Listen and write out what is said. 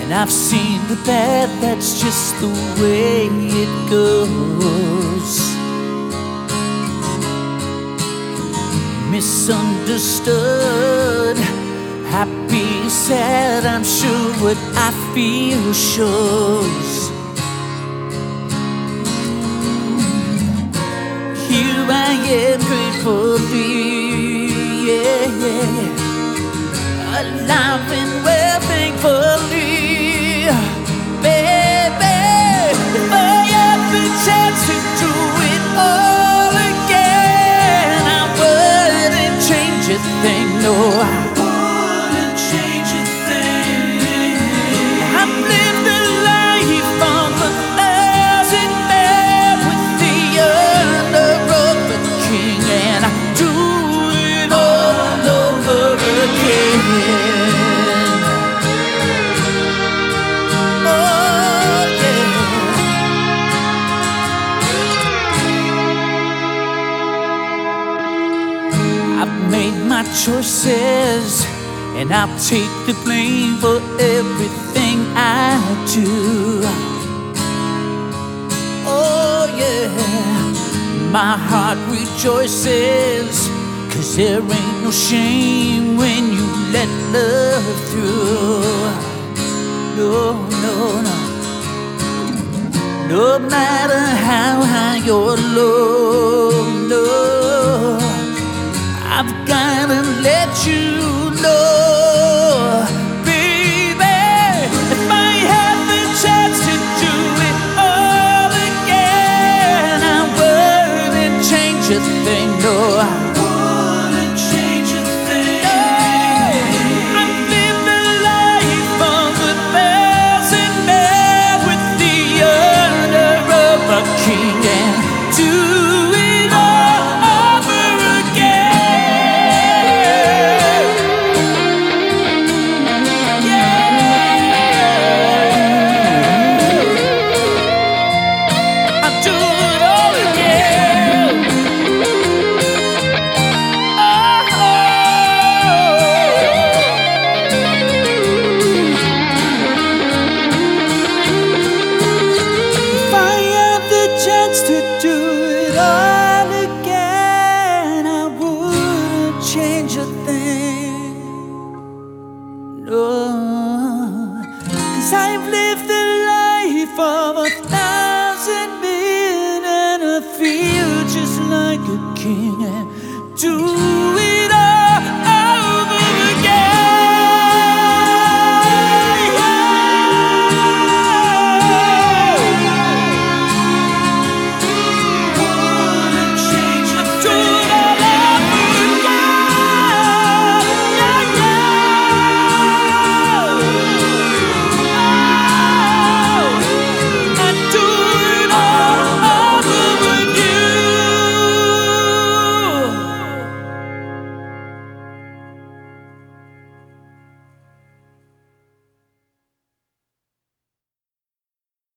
And I've seen the bad, that's just the way it goes. Misunderstood, happy, sad, I'm sure what I feel shows. Here I am gratefully, yeah, alive and well, thankfully. Baby, if I had the chance to do it all again, I wouldn't change a thing, no, I wouldn't change a thing. I've lived a life on the thousand men with the honor of a king, and I do it all over again. I've made my choices, and I'll take the blame for everything I do. Oh yeah, my heart rejoices, 'cause there ain't no shame when you let love through. No, no, no. No matter how high your low, no, I've gotta let you know, baby, if I had the chance to do it all again, I wouldn't change a thing, no, I wouldn't change a thing. I've lived a life on the thousand men with the honor of a king, and do it all over again. I'll do it all again. Oh, if I had the chance to do it all again, I wouldn't change a thing. No, 'cause I've lived the life of a thousand men, and I feel just like a king, and do